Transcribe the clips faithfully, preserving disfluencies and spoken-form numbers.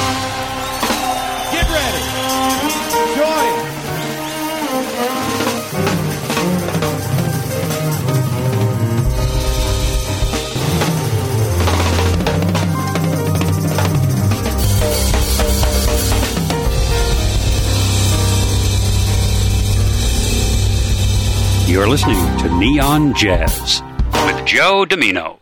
Get ready. Join. You're listening to Neon Jazz with Joe Domino.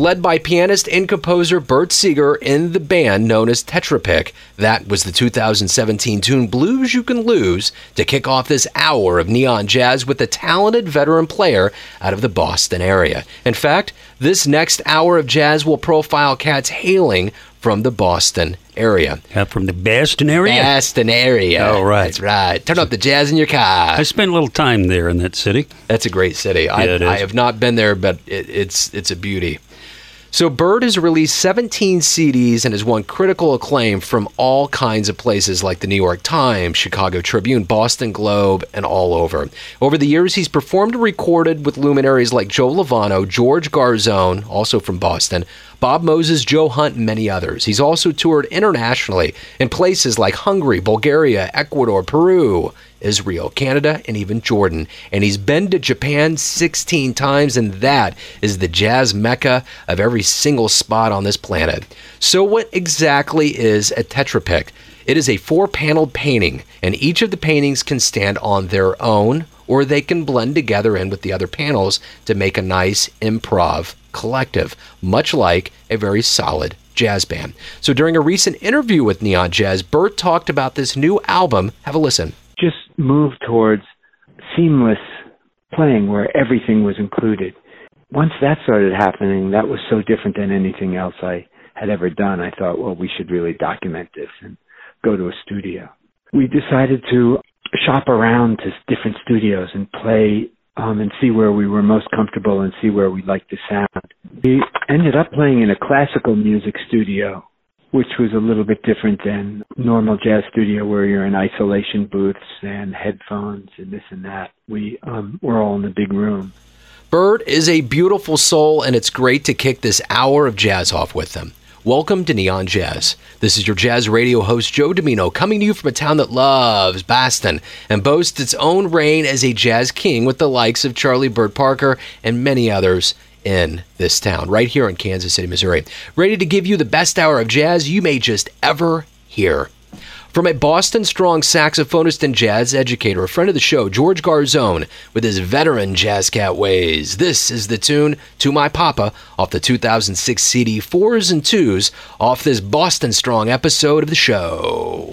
led by pianist and composer Bert Seeger in the band known as Tetra Pak. That was the two thousand seventeen tune Blues You Can Lose to kick off this hour of Neon Jazz with a talented veteran player out of the Boston area. In fact, this next hour of jazz will profile cats hailing from the Boston area. Uh, from the Boston area? Boston area. Oh, right. That's right. Turn up the jazz in your car. I spent a little time there in that city. That's a great city. Yeah, I, it is. I have not been there, but it, it's it's a beauty. So Bird has released seventeen C Ds and has won critical acclaim from all kinds of places like the New York Times, Chicago Tribune, Boston Globe, and all over. Over the years, he's performed and recorded with luminaries like Joe Lovano, George Garzone, also from Boston, Bob Moses, Joe Hunt, and many others. He's also toured internationally in places like Hungary, Bulgaria, Ecuador, Peru, Israel, Canada, and even Jordan. And he's been to Japan sixteen times, and that is the jazz mecca of every single spot on this planet. So what exactly is a Tetra Pak? It is a four-paneled painting, and each of the paintings can stand on their own, or they can blend together in with the other panels to make a nice improv collective, much like a very solid jazz band. So during a recent interview with Neon Jazz, Bert talked about this new album. Have a listen. Just move towards seamless playing where everything was included. Once that started happening, that was so different than anything else I had ever done. I thought, well, we should really document this and go to a studio. We decided to shop around to different studios and play um, and see where we were most comfortable and see where we liked the sound. We ended up playing in a classical music studio, which was a little bit different than normal jazz studio where you're in isolation booths and headphones and this and that. We um, were all in a big room. Bert is a beautiful soul, and it's great to kick this hour of jazz off with them. Welcome to Neon Jazz. This is your jazz radio host, Joe Domino, coming to you from a town that loves Boston and boasts its own reign as a jazz king with the likes of Charlie Bird Parker and many others in this town, right here in Kansas City, Missouri. Ready to give you the best hour of jazz you may just ever hear. From a Boston-strong saxophonist and jazz educator, a friend of the show, George Garzone, with his veteran jazz cat ways. This is the tune To My Papa off the two thousand six C D Fours and Twos off this Boston-strong episode of the show.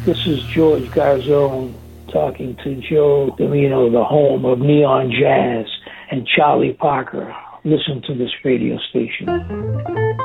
This is George Garzone talking to Joe Domino, the home of Neon Jazz, and Charlie Parker. Listen to this radio station.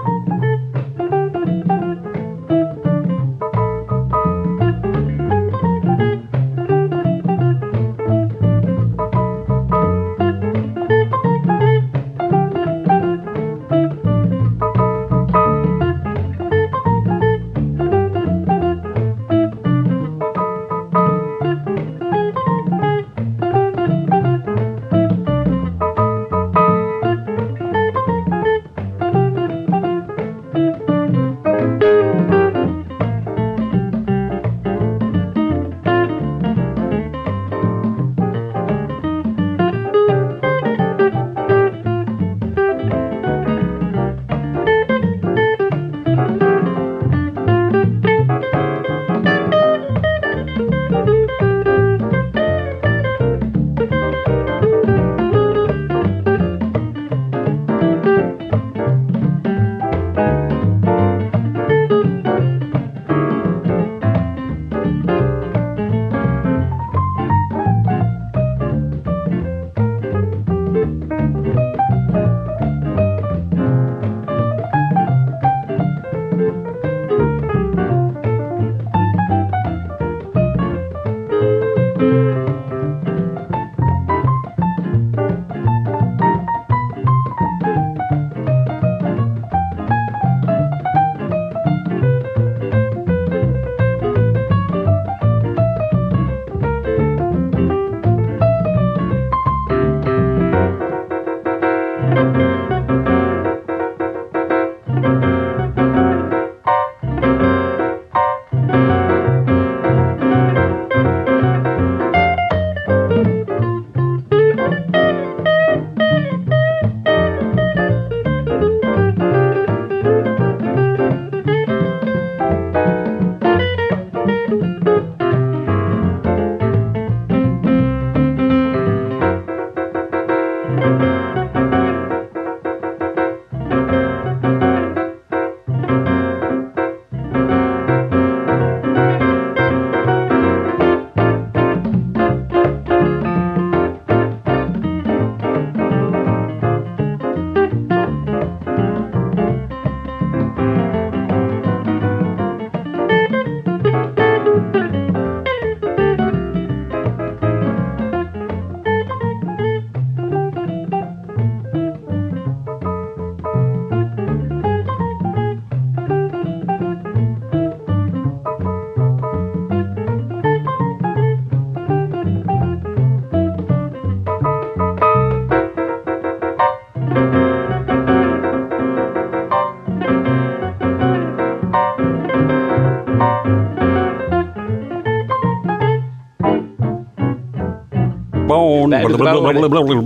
Bone. Back to the bone.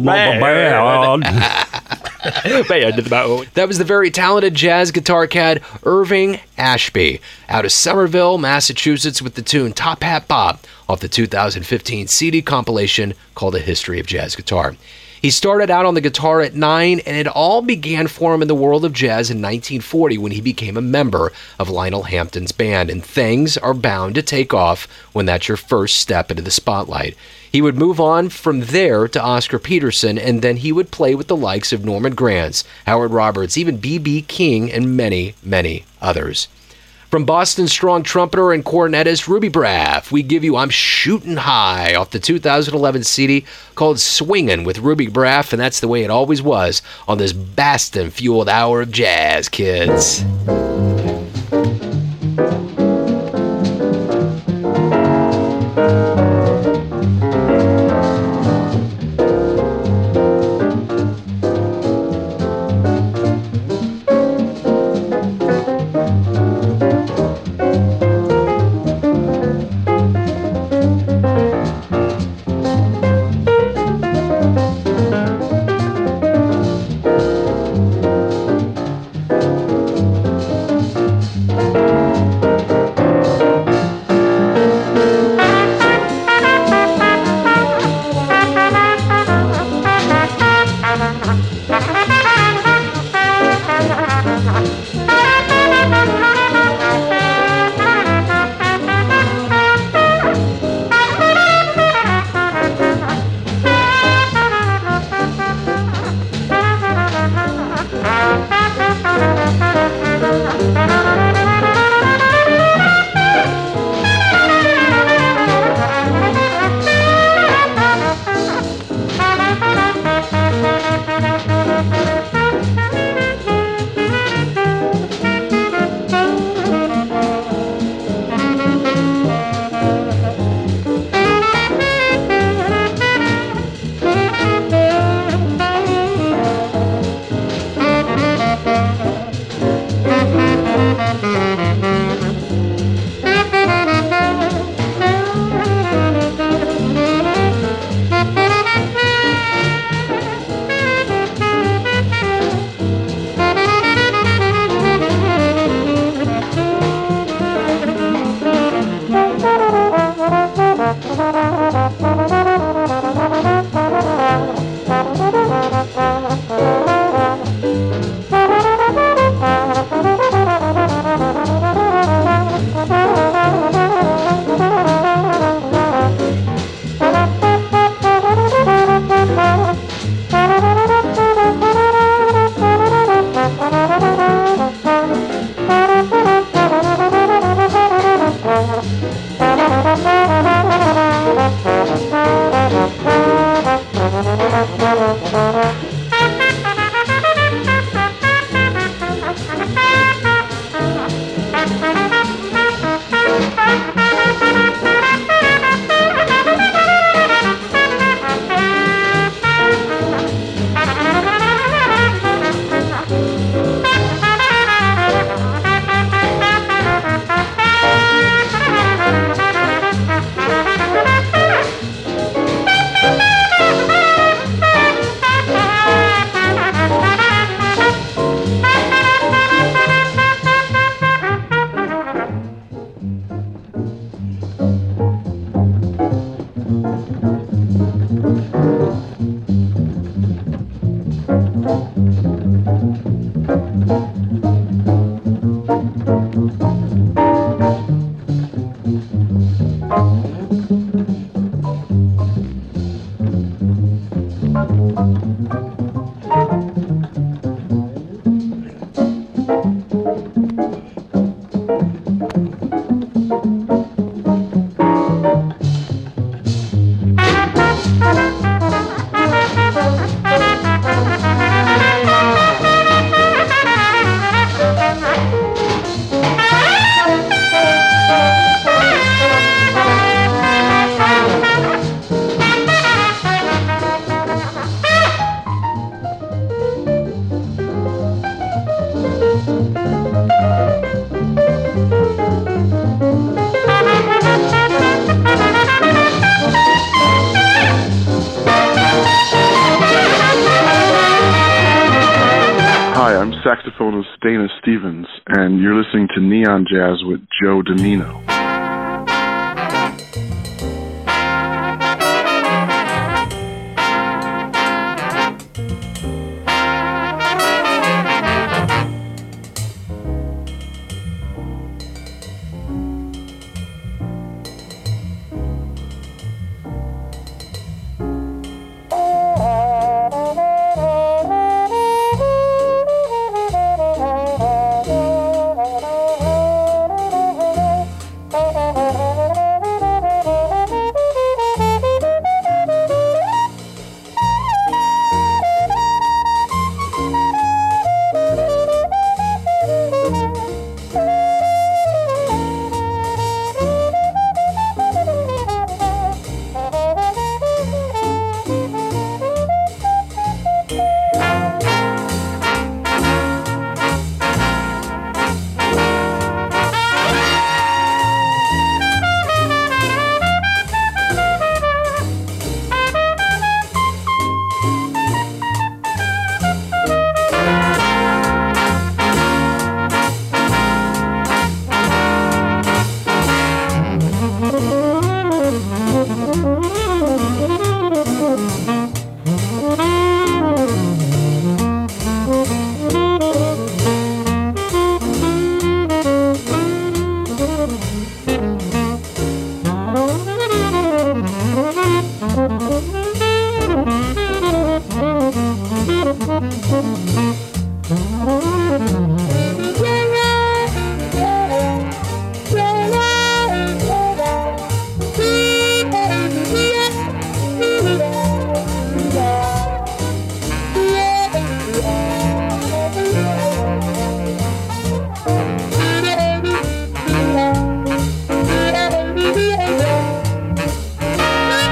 Bad. That was the very talented jazz guitar cat Irving Ashby out of Somerville, Massachusetts, with the tune Top Hat Bob off the two thousand fifteen C D compilation called A History of Jazz Guitar. He started out on the guitar at nine, and it all began for him in the world of jazz in nineteen forty when he became a member of Lionel Hampton's band, and things are bound to take off when that's your first step into the spotlight. He would move on from there to Oscar Peterson, and then he would play with the likes of Norman Granz, Howard Roberts, even B B King, and many, many others. From Boston's strong trumpeter and cornetist Ruby Braff, we give you I'm Shootin' High off the two thousand eleven C D called Swingin' with Ruby Braff, and that's the way it always was on this Boston-fueled hour of jazz, kids. saxophonist Dana Stevens, and you're listening to Neon Jazz with Joe Domino.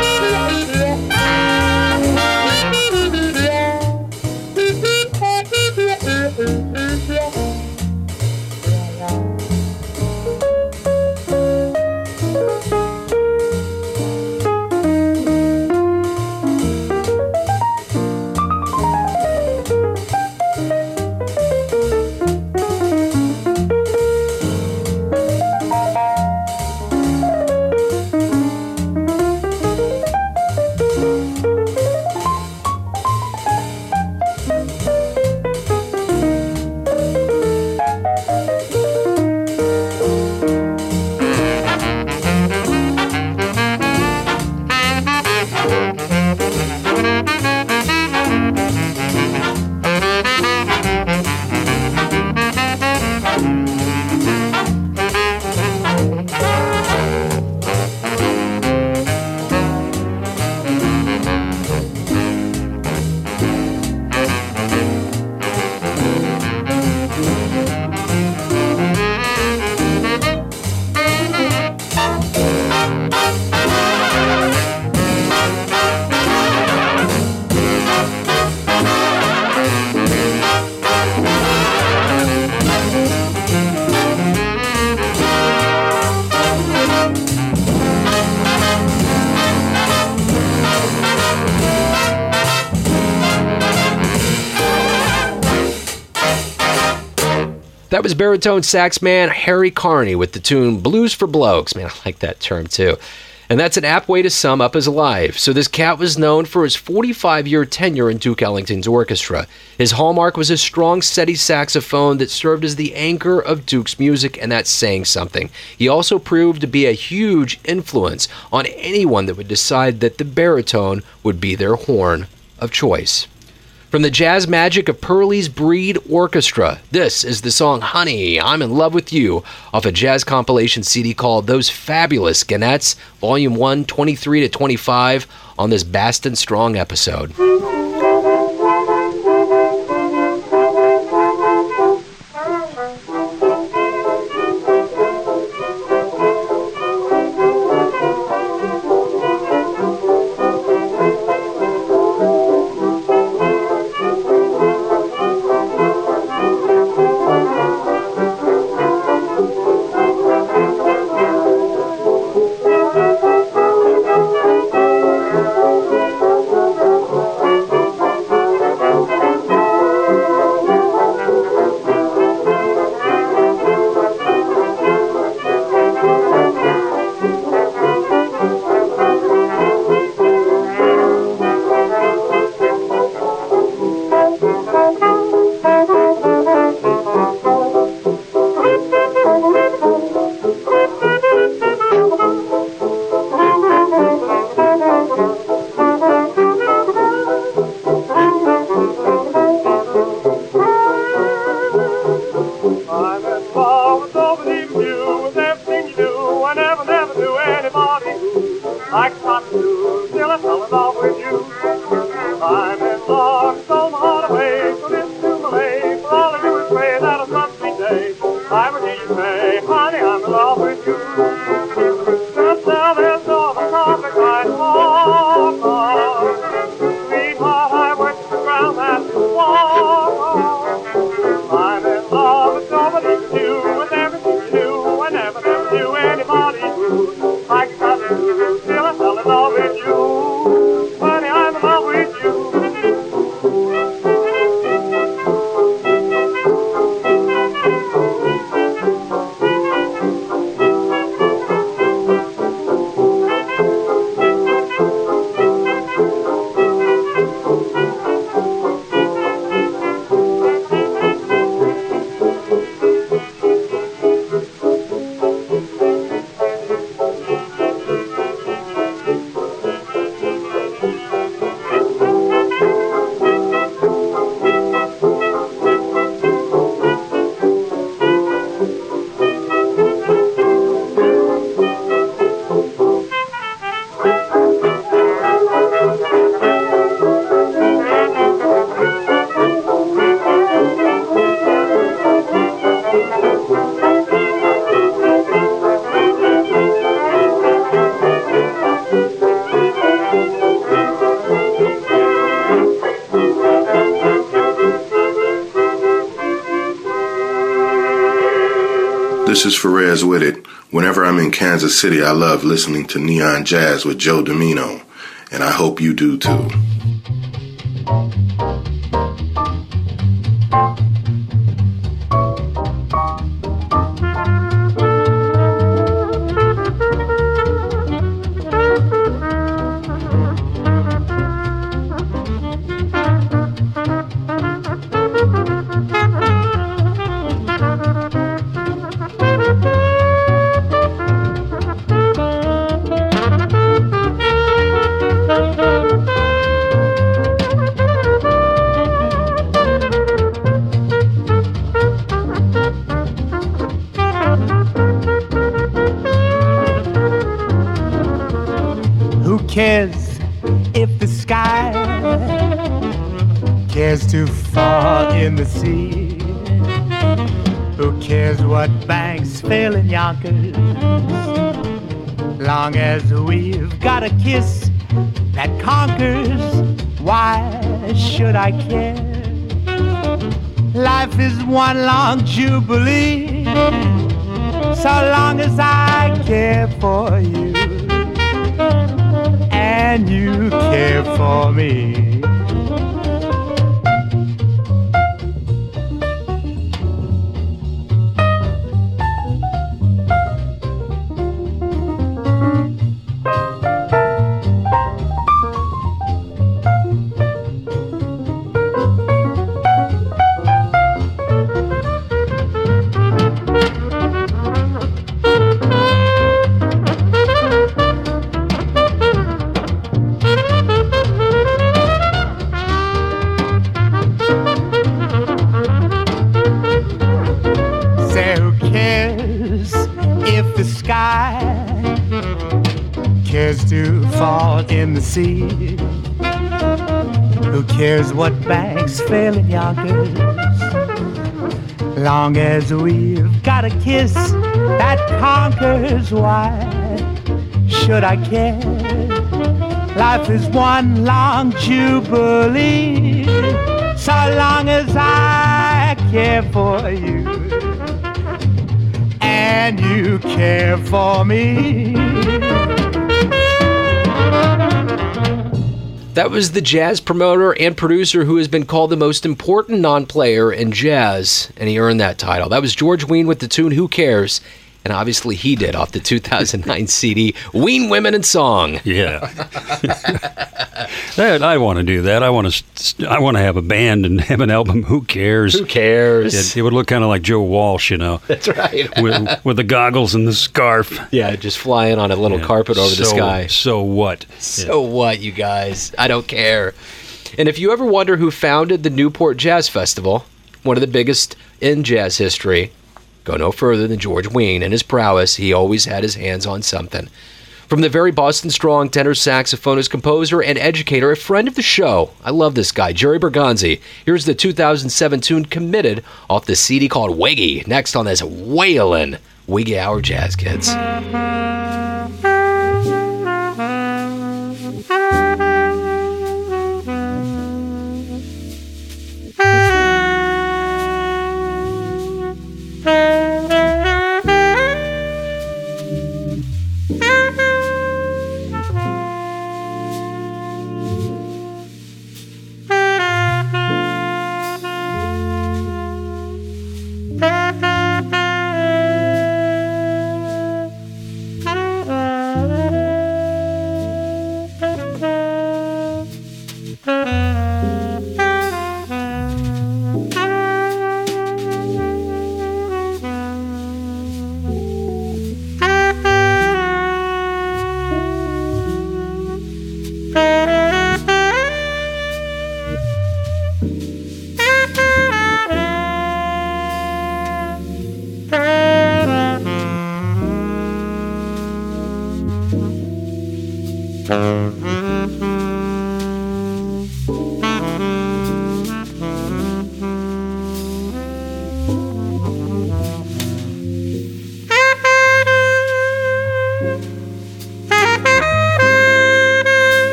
Thank you. That was baritone sax man Harry Carney with the tune Blues for Blokes. Man, I like that term too. And that's an apt way to sum up his life. So this cat was known for his forty-five-year tenure in Duke Ellington's orchestra. His hallmark was his strong, steady saxophone that served as the anchor of Duke's music, and that's saying something. He also proved to be a huge influence on anyone that would decide that the baritone would be their horn of choice. From the jazz magic of Pearlie's Breed Orchestra, this is the song Honey, I'm in Love with You, off a jazz compilation C D called Those Fabulous Ganettes, Volume one, twenty-three to twenty-five, on this Baston Strong episode. This is Ferez with it. Whenever I'm in Kansas City, I love listening to Neon Jazz with Joe Domino, and I hope you do too. cares if the sky cares to fall in the sea? Who cares what banks fail in Yonkers? Long as we've got a kiss that conquers, why should I care? Life is one long jubilee, so long as I care for you and you care for me. fall in the sea. Who cares what banks fail in Yonkers? Long as we've got a kiss that conquers, why should I care? Life is one long jubilee, so long as I care for you and you care for me. That was the jazz promoter and producer who has been called the most important non-player in jazz, and he earned that title. That was George Wein with the tune Who Cares? And obviously he did off the two thousand nine C D, Wein Women and Song. Yeah. That, I want to do that. I want to I want to have a band and have an album, Who Cares? Who cares? It, it would look kind of like Joe Walsh, you know. That's right. with, with the goggles and the scarf. Yeah, just flying on a little Yeah. carpet over so, the sky. So what? So what, you guys? I don't care. And if you ever wonder who founded the Newport Jazz Festival, one of the biggest in jazz history, go no further than George Wein and his prowess. He always had his hands on something. From the very Boston strong tenor saxophonist, composer, and educator, a friend of the show. I love this guy, Jerry Bergonzi. Here's the two thousand seven tune Committed off the C D called Wiggy. Next on this whalin' Wiggy Hour Jazz Kids.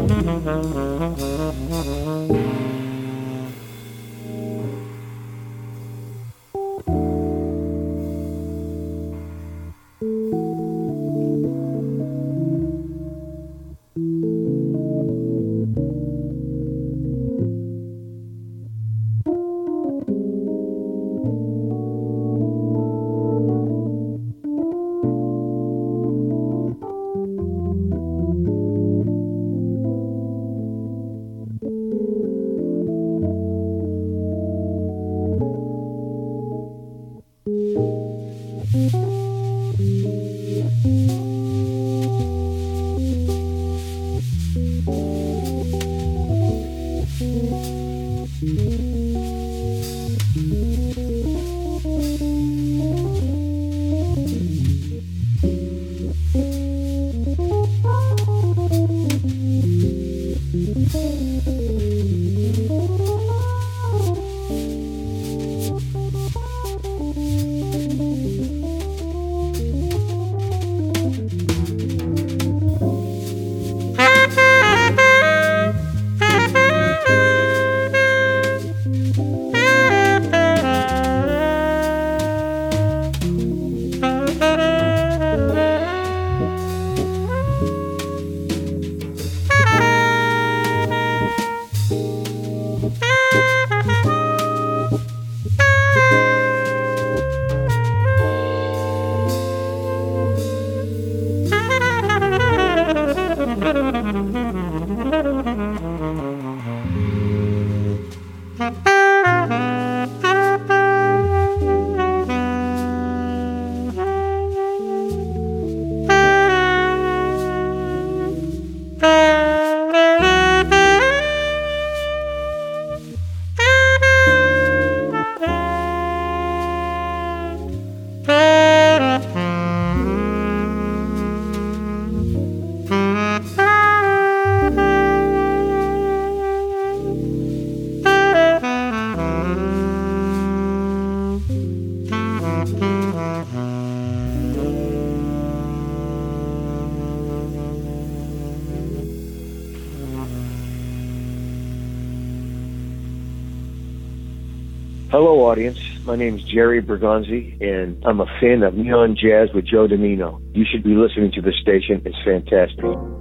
Hello, audience. My name is Jerry Bergonzi, and I'm a fan of Neon Jazz with Joe Domino. You should be listening to this station. It's fantastic.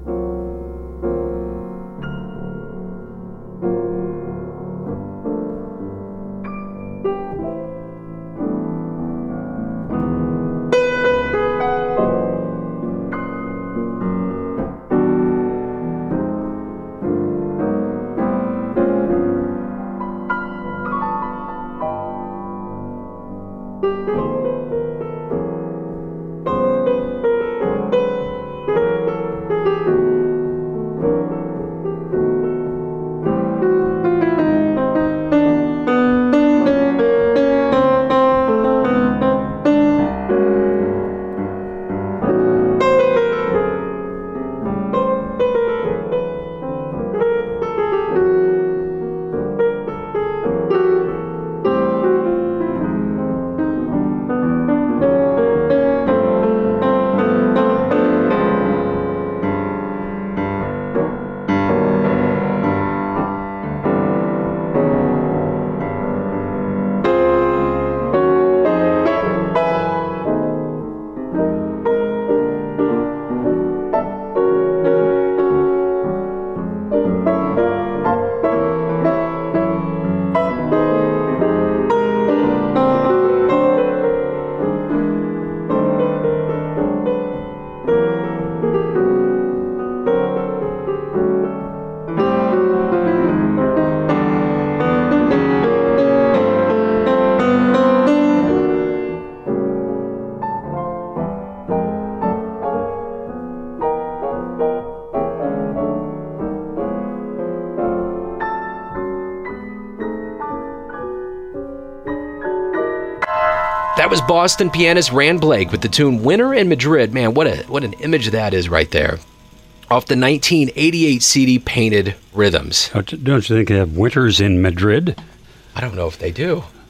That was Boston pianist Rand Blake with the tune Winter in Madrid. Man, what a what an image that is right there. Off the nineteen eighty-eight C D Painted Rhythms. Don't you think they have winters in Madrid? I don't know if they do.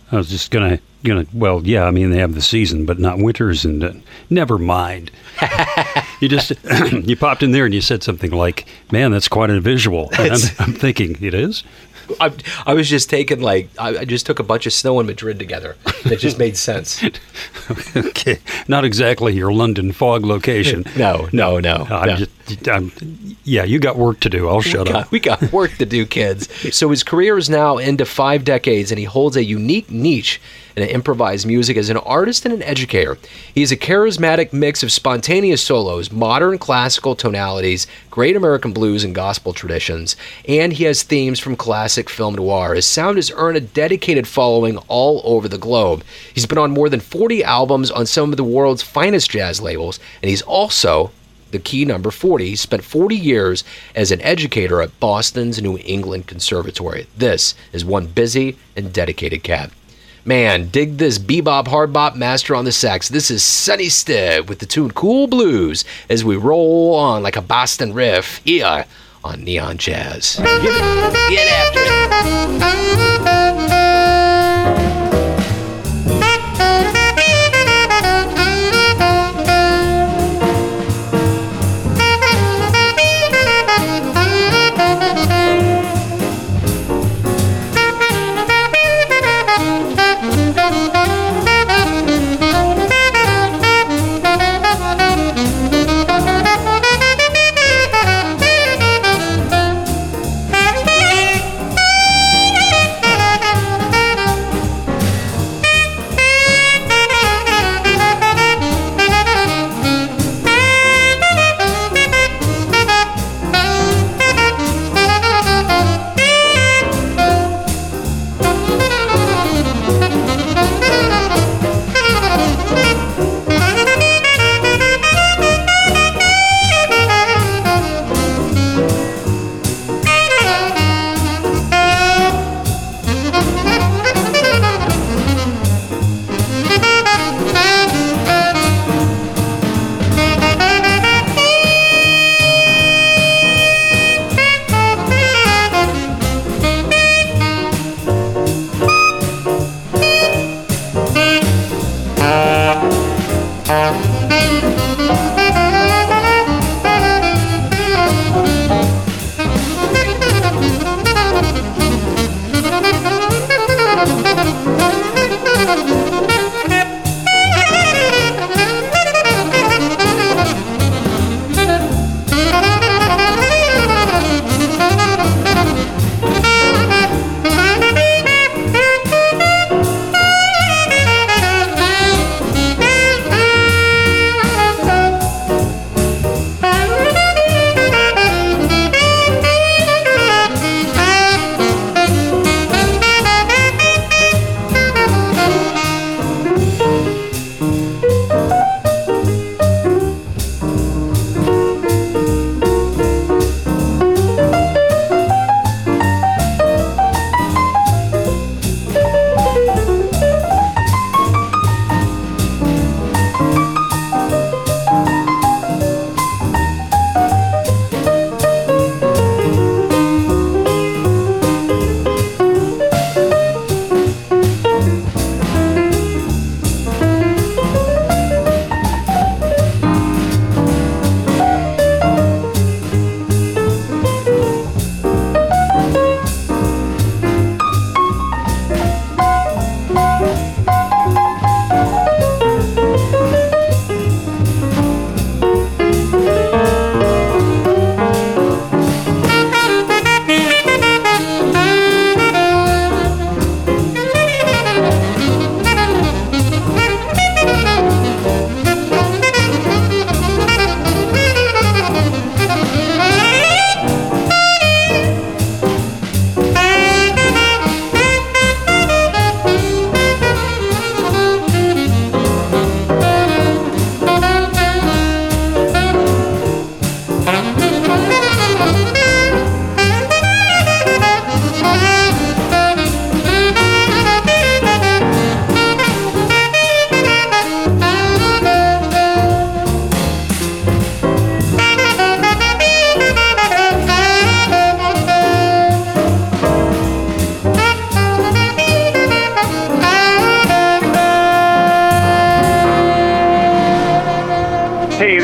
I was just gonna, gonna. Well, yeah. I mean, they have the season, but not winters. And uh, never mind. You just you popped in there and you said something like, "Man, that's quite a visual." And I'm, I'm thinking, it is. I, I was just taking like I, I just took a bunch of snow in Madrid together. It just made sense. Okay, not exactly your London fog location. No, no, no. I'm no. Just, I'm, yeah, you got work to do. I'll shut we got, up. We got work to do, kids. So his career is now into five decades, and he holds a unique niche in improvised music as an artist and an educator. He is a charismatic mix of spontaneous solos, modern classical tonalities, great American blues and gospel traditions, and he has themes from classic film noir. His sound has earned a dedicated following all over the globe. He's been on more than forty albums on some of the world's finest jazz labels, and he's also the key number forty. He spent forty years as an educator at Boston's New England Conservatory. This is one busy and dedicated cat. Man, dig this bebop hardbop master on the sax. This is Sonny Stitt with the tune Cool Blues as we roll on like a Boston riff here on Neon Jazz. Get, it, get after it.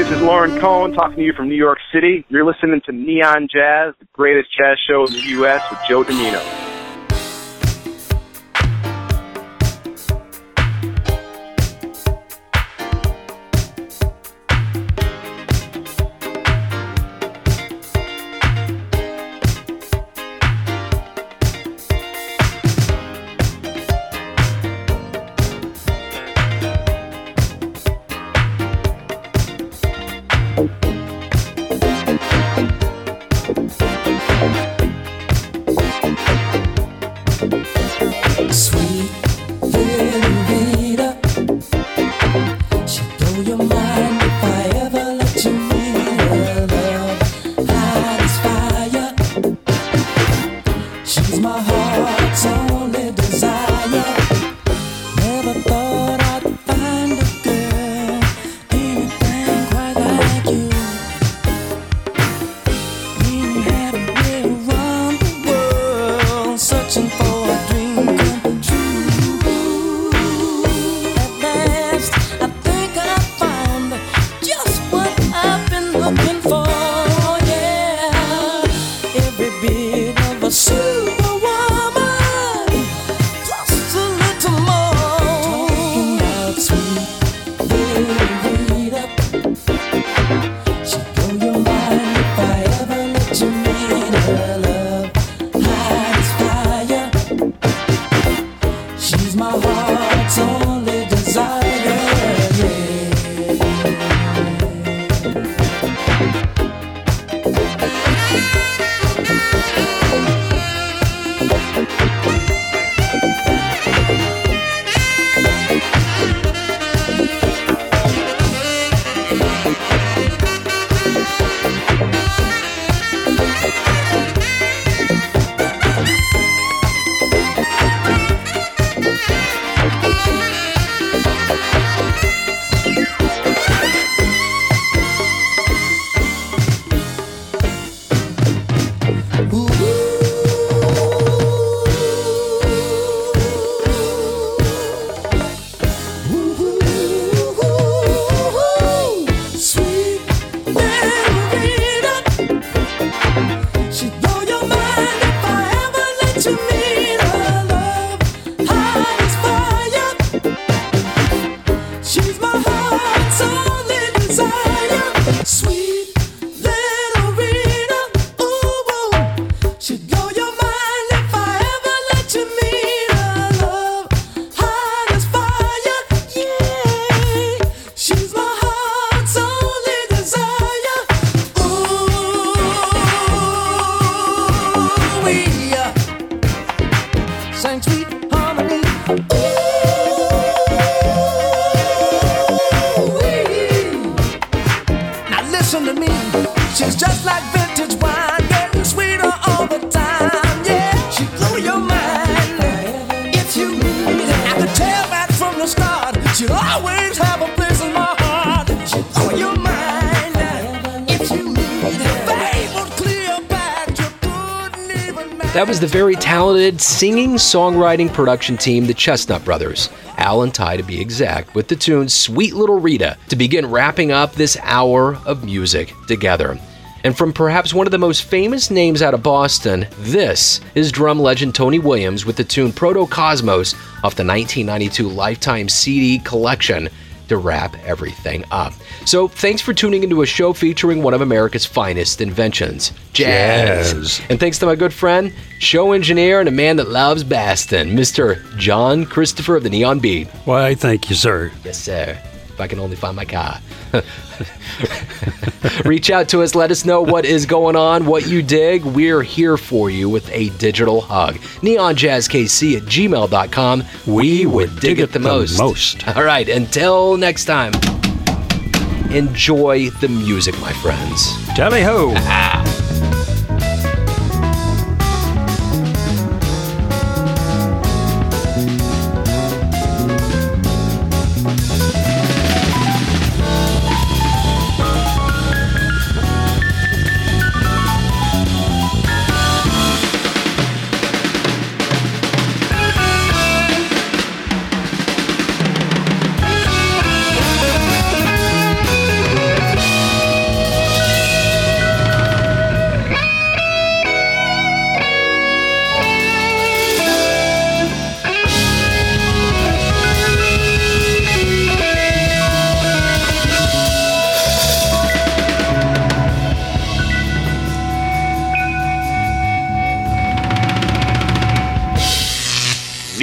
this is Lauren Cohen talking to you from New York City. You're listening to Neon Jazz, the greatest jazz show in the U S with Joe Domino. That was the very talented singing, songwriting, production team, the Chestnut Brothers, Al and Ty to be exact, with the tune Sweet Little Rita to begin wrapping up this hour of music together. And from perhaps one of the most famous names out of Boston, this is drum legend Tony Williams with the tune Proto-Cosmos off the nineteen ninety-two Lifetime C D collection to wrap everything up. So thanks for tuning into a show featuring one of America's finest inventions, jazz. jazz. And thanks to my good friend, show engineer, and a man that loves Boston, Mister John Christopher of the Neon Beat. Why, thank you, sir. Yes, sir. If I can only find my car. Reach out to us. Let us know what is going on, what you dig. We're here for you with a digital hug. neon jazz k c at gmail dot com. We would dig it the most. most. All right. Until next time, enjoy the music, my friends. Tally-ho.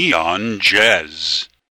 Neon Jazz.